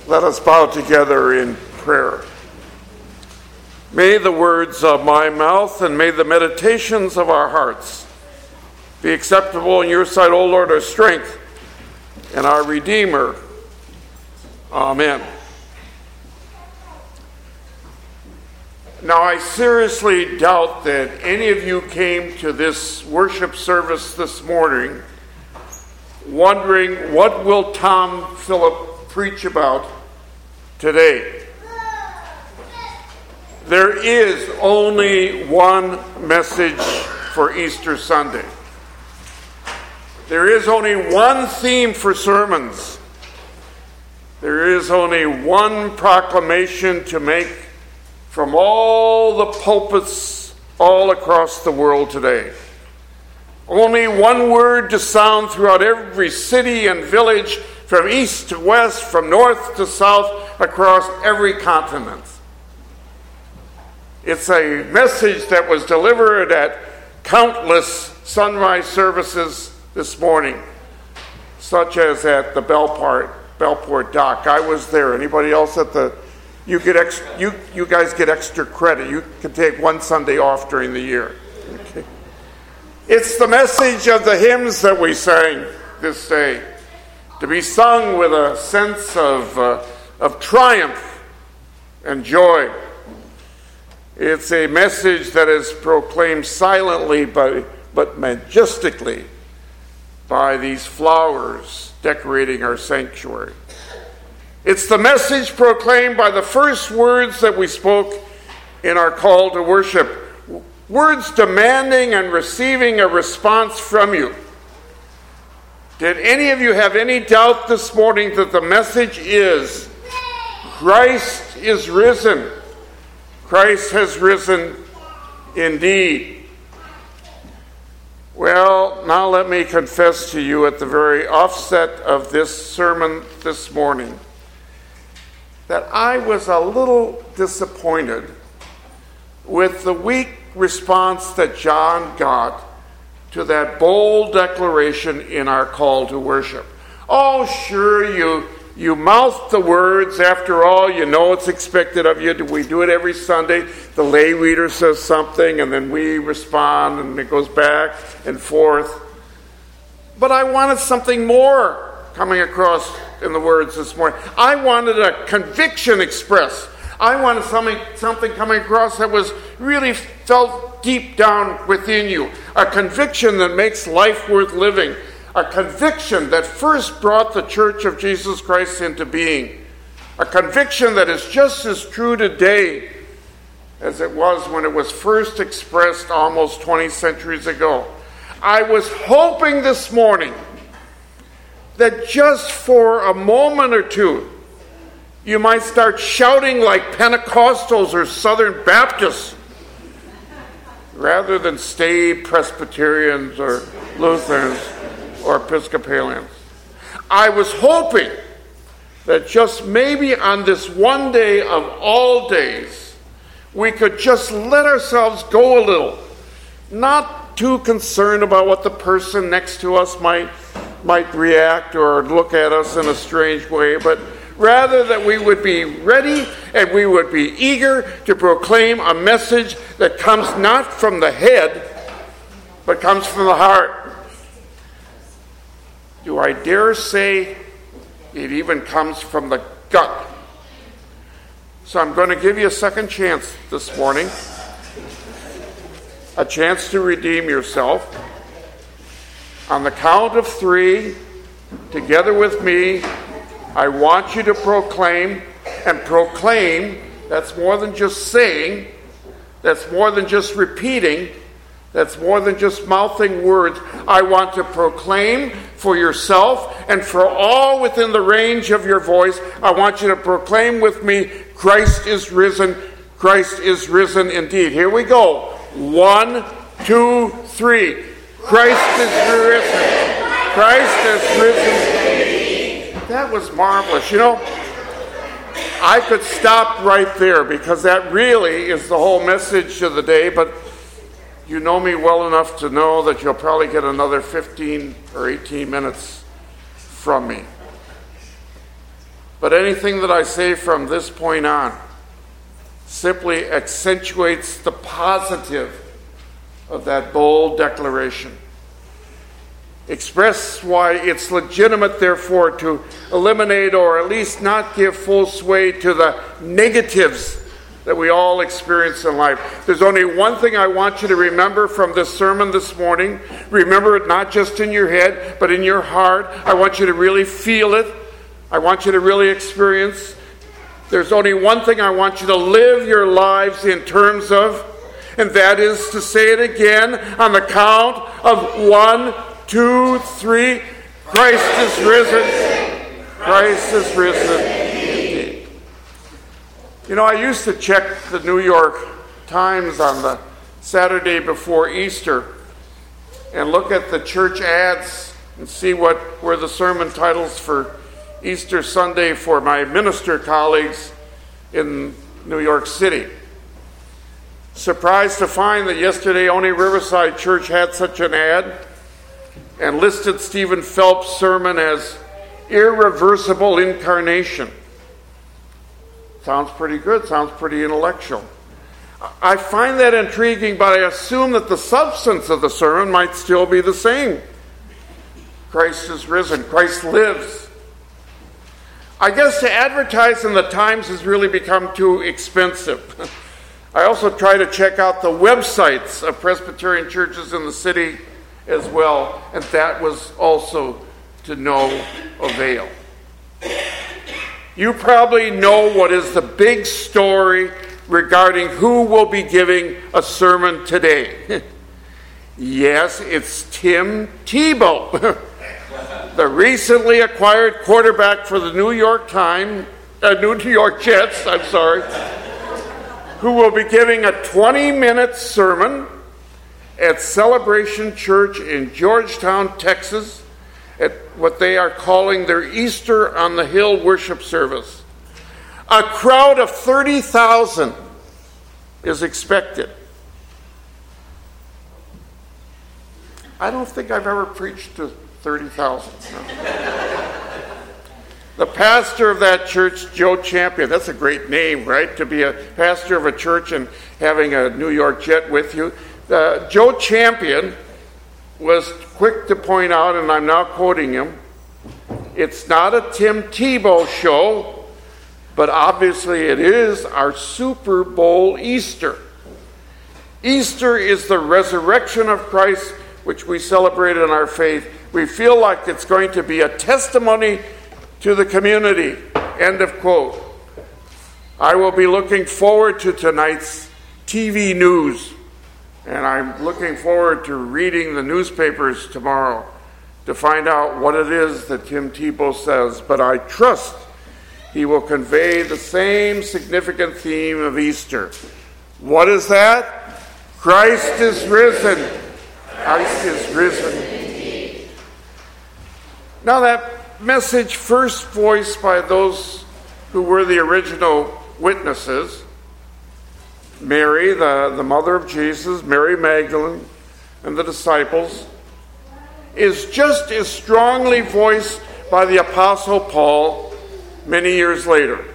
Let us bow together in prayer. May the words of my mouth and may the meditations of our hearts be acceptable in your sight, O Lord, our strength and our Redeemer. Amen. Now, I seriously doubt that any of you came to this worship service this morning wondering, what will Tom Phillip preach about today? There is only one message for Easter Sunday. There is only one theme for sermons. There is only one proclamation to make from all the pulpits all across the world today. Only one word to sound throughout every city and village, from east to west, from north to south, across every continent. It's a message that was delivered at countless sunrise services this morning, such as at the Bellport Dock. I was there. Anybody else at the... You guys get extra credit. You can take one Sunday off during the year. Okay. It's the message of the hymns that we sang this day, to be sung with a sense of triumph and joy. It's a message that is proclaimed silently but majestically by these flowers decorating our sanctuary. It's the message proclaimed by the first words that we spoke in our call to worship, words demanding and receiving a response from you. Did any of you have any doubt this morning that the message is, Christ is risen? Christ has risen indeed. Well, now let me confess to you at the very offset of this sermon this morning that I was a little disappointed with the weak response that John got to that bold declaration in our call to worship. Oh, sure, you mouth the words. After all, you know it's expected of you. We do it every Sunday. The lay reader says something, and then we respond, and it goes back and forth. But I wanted something more coming across in the words this morning. I wanted a conviction expressed. I wanted something coming across that was really felt deep down within you. A conviction that makes life worth living. A conviction that first brought the Church of Jesus Christ into being. A conviction that is just as true today as it was when it was first expressed almost 20 centuries ago. I was hoping this morning that just for a moment or two, you might start shouting like Pentecostals or Southern Baptists rather than stay Presbyterians or Lutherans or Episcopalians. I was hoping that just maybe on this one day of all days, we could just let ourselves go a little, not too concerned about what the person next to us might react or look at us in a strange way, but rather that we would be ready and we would be eager to proclaim a message that comes not from the head, but comes from the heart. Do I dare say it even comes from the gut? So I'm going to give you a second chance this morning, a chance to redeem yourself. On the count of 3, together with me, I want you to proclaim, and proclaim, that's more than just saying, that's more than just repeating, that's more than just mouthing words. I want to proclaim for yourself and for all within the range of your voice. I want you to proclaim with me, Christ is risen, Christ is risen indeed. Here we go. 1, 2, 3. Christ is risen. Christ is risen. That was marvelous. You know, I could stop right there because that really is the whole message of the day, but you know me well enough to know that you'll probably get another 15 or 18 minutes from me. But anything that I say from this point on simply accentuates the positive of that bold declaration. Express why it's legitimate, therefore, to eliminate or at least not give full sway to the negatives that we all experience in life. There's only one thing I want you to remember from this sermon this morning. Remember it not just in your head, but in your heart. I want you to really feel it. I want you to really experience. There's only one thing I want you to live your lives in terms of, and that is to say it again on the count of 1, 2, 3. Christ is risen. Christ is risen indeed. You know, I used to check the New York Times on the Saturday before Easter and look at the church ads and see what were the sermon titles for Easter Sunday for my minister colleagues in New York City. Surprised to find that yesterday only Riverside Church had such an ad and listed Stephen Phelps' sermon as Irreversible Incarnation. Sounds pretty good, sounds pretty intellectual. I find that intriguing, but I assume that the substance of the sermon might still be the same. Christ is risen, Christ lives. I guess to advertise in the Times has really become too expensive. I also try to check out the websites of Presbyterian churches in the city as well, and that was also to no avail. You probably know what is the big story regarding who will be giving a sermon today. Yes, it's Tim Tebow, the recently acquired quarterback for the New York Jets, who will be giving a 20-minute sermon at Celebration Church in Georgetown, Texas, at what they are calling their Easter on the Hill worship service. A crowd of 30,000 is expected. I don't think I've ever preached to 30,000. No. The pastor of that church, Joe Champion, that's a great name, right? To be a pastor of a church and having a New York Jet with you. Joe Champion was quick to point out, and I'm now quoting him, it's not a Tim Tebow show, but obviously it is our Super Bowl Easter. Easter is the resurrection of Christ, which we celebrate in our faith. We feel like it's going to be a testimony to the community. End of quote. I will be looking forward to tonight's TV news, and I'm looking forward to reading the newspapers tomorrow to find out what it is that Tim Tebow says. But I trust he will convey the same significant theme of Easter. What is that? Christ is risen. Christ is risen. Now that message first voiced by those who were the original witnesses, Mary, the mother of Jesus, Mary Magdalene, and the disciples, is just as strongly voiced by the Apostle Paul many years later.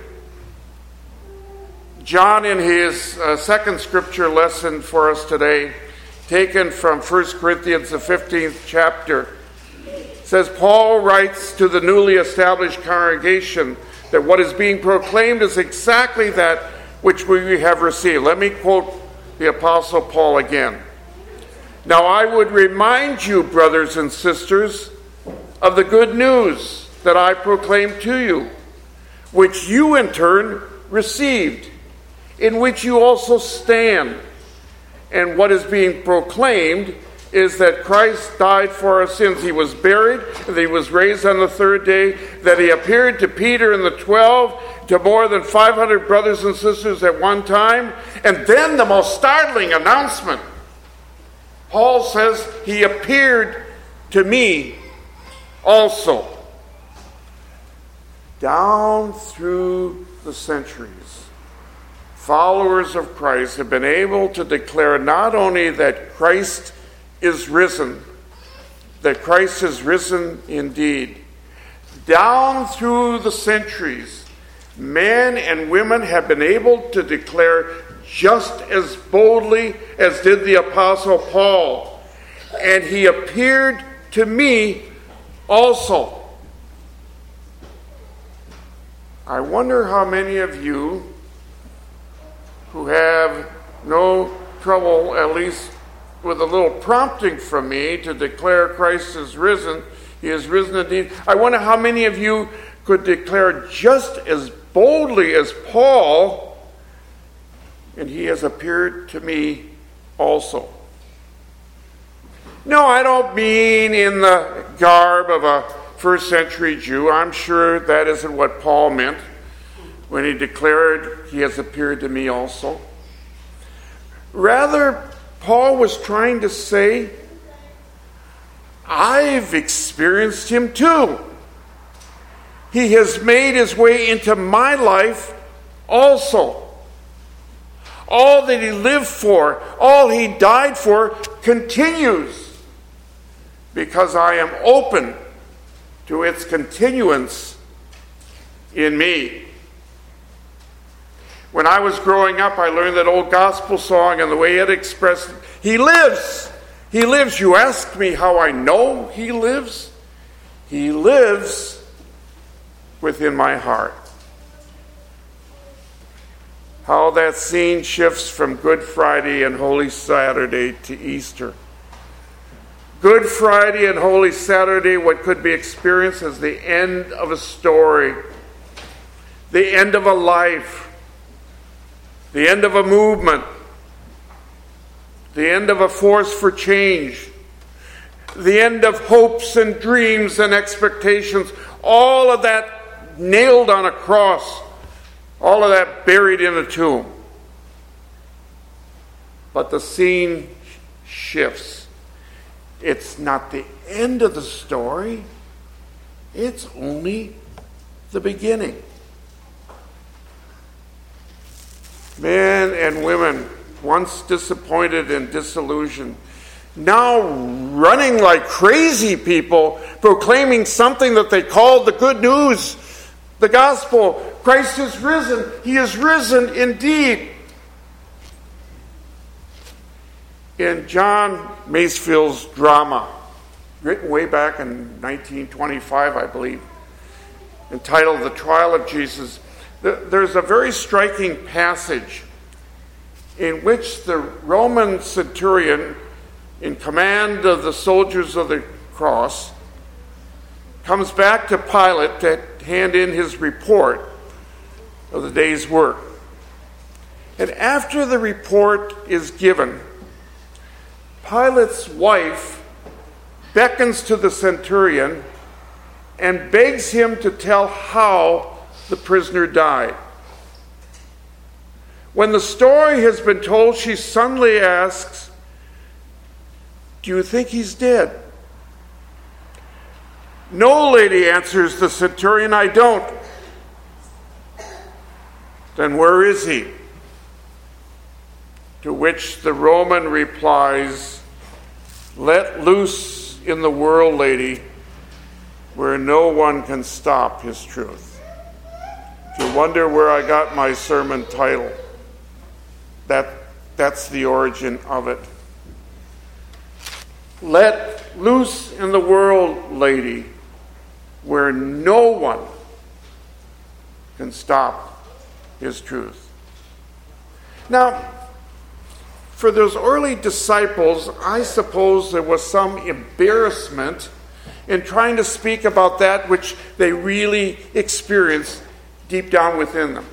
John, in his second scripture lesson for us today, taken from 1 Corinthians, the 15th chapter, says, Paul writes to the newly established congregation that what is being proclaimed is exactly that which we have received. Let me quote the Apostle Paul again. Now I would remind you, brothers and sisters, of the good news that I proclaimed to you, which you in turn received, in which you also stand. And what is being proclaimed is that Christ died for our sins. He was buried, that he was raised on the third day, that he appeared to Peter and the 12, to more than 500 brothers and sisters at one time. And then the most startling announcement. Paul says, he appeared to me also. Down through the centuries, followers of Christ have been able to declare not only that Christ is risen, that Christ is risen indeed. down through the centuries, men and women have been able to declare just as boldly as did the Apostle Paul. And he appeared to me also. I wonder how many of you who have no trouble, at least with a little prompting from me, to declare Christ is risen. He is risen indeed. I wonder how many of you could declare just as boldly as Paul, and he has appeared to me also. No, I don't mean in the garb of a first century Jew. I'm sure that isn't what Paul meant when he declared he has appeared to me also. Rather, Paul was trying to say, I've experienced him too. He has made his way into my life also. All that he lived for, all he died for, continues because I am open to its continuance in me. When I was growing up, I learned that old gospel song, and the way it expressed it, he lives. He lives. You ask me how I know he lives? He lives within my heart. How that scene shifts from Good Friday and Holy Saturday to Easter. Good Friday and Holy Saturday, what could be experienced as the end of a story, the end of a life, the end of a movement, the end of a force for change, the end of hopes and dreams and expectations, all of that nailed on a cross, all of that buried in a tomb. But the scene shifts. It's not the end of the story. It's only the beginning. Men and women, once disappointed and disillusioned, now running like crazy people, proclaiming something that they called the good news, the gospel. Christ is risen. He is risen indeed. In John Masefield's drama, written way back in 1925, I believe, entitled The Trial of Jesus, there's a very striking passage in which the Roman centurion, in command of the soldiers of the cross, comes back to Pilate to hand in his report of the day's work. And after the report is given, Pilate's wife beckons to the centurion and begs him to tell how the prisoner died. When the story has been told, she suddenly asks, "Do you think he's dead?" "No, lady," answers the centurion, "I don't." "Then where is he?" To which the Roman replies, "Let loose in the world, lady, where no one can stop his truth." If you wonder where I got my sermon title, that's the origin of it. Let loose in the world, lady, where no one can stop his truth. Now, for those early disciples, I suppose there was some embarrassment in trying to speak about that which they really experienced deep down within them.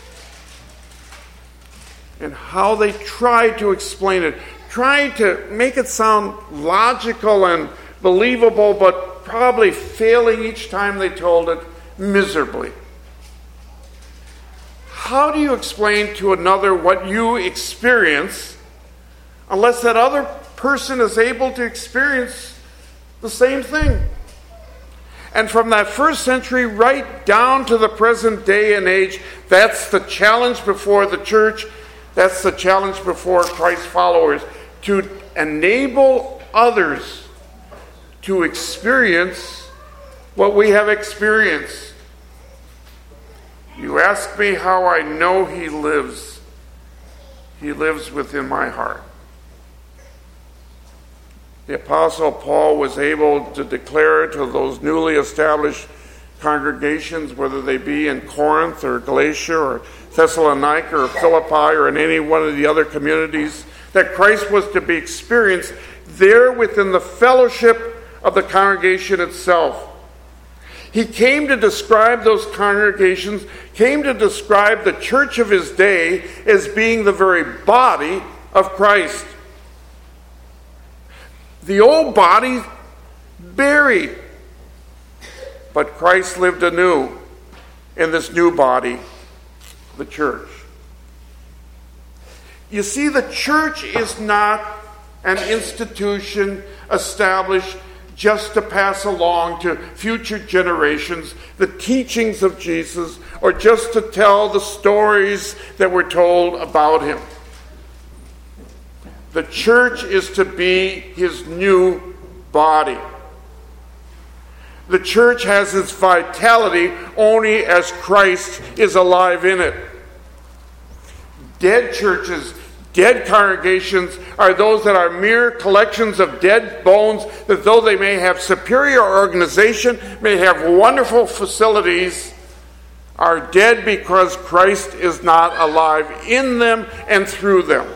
And how they tried to explain it, trying to make it sound logical and believable, but probably failing each time they told it miserably. How do you explain to another what you experience unless that other person is able to experience the same thing? And from that first century right down to the present day and age, that's the challenge before the church, that's the challenge before Christ's followers, to enable others to experience what we have experienced. You ask me how I know he lives. He lives within my heart. The Apostle Paul was able to declare to those newly established congregations, whether they be in Corinth or Galatia or Thessalonica or Philippi or in any one of the other communities, that Christ was to be experienced there within the fellowship of the congregation itself. He came to describe those congregations, came to describe the church of his day as being the very body of Christ. The old body buried, but Christ lived anew in this new body, the church. You see, the church is not an institution established just to pass along to future generations the teachings of Jesus, or just to tell the stories that were told about him. The church is to be his new body. The church has its vitality only as Christ is alive in it. Dead churches, dead congregations are those that are mere collections of dead bones, that though they may have superior organization, may have wonderful facilities, are dead because Christ is not alive in them and through them.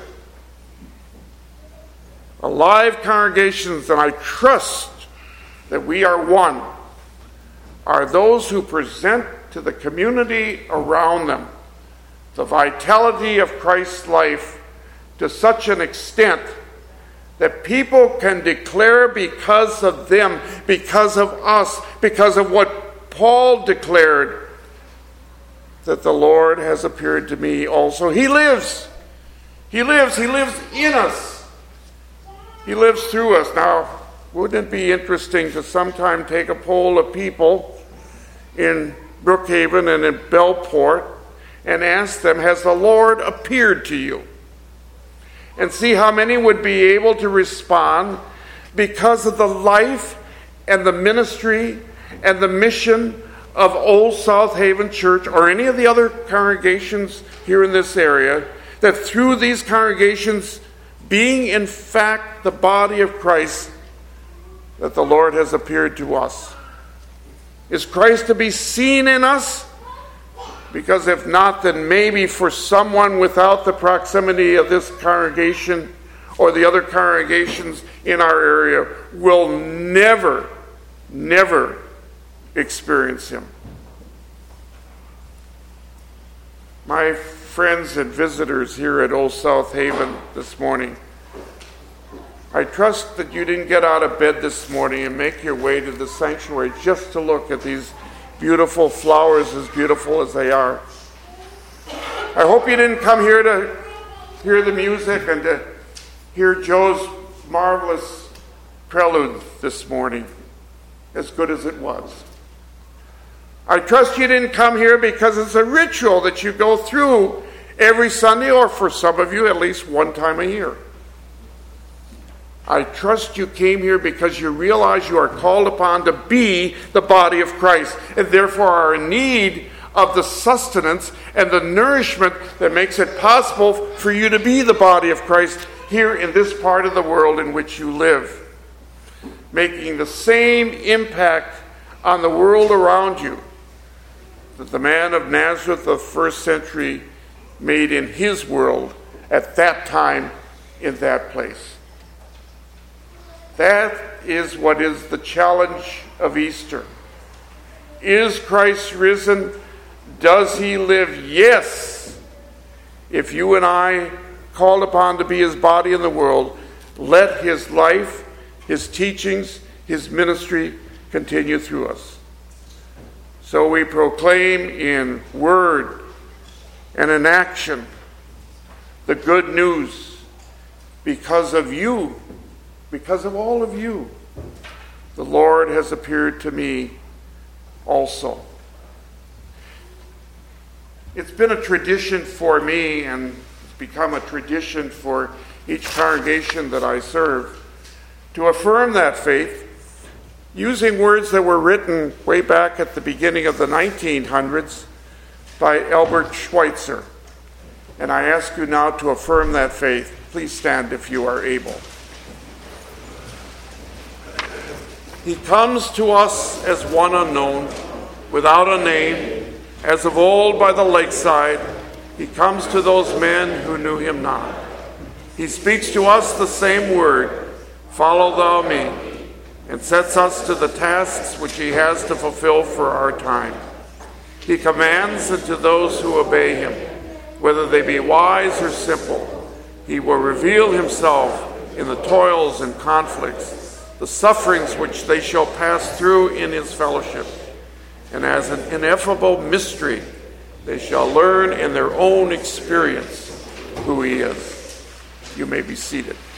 Alive congregations, and I trust that we are one, are those who present to the community around them the vitality of Christ's life to such an extent that people can declare because of them, because of us, because of what Paul declared, that the Lord has appeared to me also. He lives. He lives. He lives in us. He lives through us. Now, wouldn't it be interesting to sometime take a poll of people in Brookhaven and in Bellport and ask them, has the Lord appeared to you? And see how many would be able to respond because of the life and the ministry and the mission of Old South Haven Church or any of the other congregations here in this area, that through these congregations being in fact the body of Christ, that the Lord has appeared to us. Is Christ to be seen in us? Because if not, then maybe for someone without the proximity of this congregation or the other congregations in our area will never experience him. My friends and visitors here at Old South Haven this morning, I trust that you didn't get out of bed this morning and make your way to the sanctuary just to look at these beautiful flowers, as beautiful as they are. I hope you didn't come here to hear the music and to hear Joe's marvelous prelude this morning, as good as it was. I trust you didn't come here because it's a ritual that you go through every Sunday, or for some of you, at least one time a year. I trust you came here because you realize you are called upon to be the body of Christ, and therefore are in need of the sustenance and the nourishment that makes it possible for you to be the body of Christ here in this part of the world in which you live, making the same impact on the world around you that the man of Nazareth of the first century made in his world at that time in that place. That is what is the challenge of Easter. Is Christ risen? Does he live? Yes. If you and I, called upon to be his body in the world, let his life, his teachings, his ministry continue through us. So we proclaim in word and in action the good news because of you. Because of all of you, the Lord has appeared to me also. It's been a tradition for me, and it's become a tradition for each congregation that I serve, to affirm that faith using words that were written way back at the beginning of the 1900s by Albert Schweitzer. And I ask you now to affirm that faith. Please stand if you are able. He comes to us as one unknown, without a name, as of old by the lakeside. He comes to those men who knew him not. He speaks to us the same word, follow thou me, and sets us to the tasks which he has to fulfill for our time. He commands, and to those who obey him, whether they be wise or simple, he will reveal himself in the toils and conflicts, the sufferings which they shall pass through in his fellowship. And as an ineffable mystery, they shall learn in their own experience who he is. You may be seated.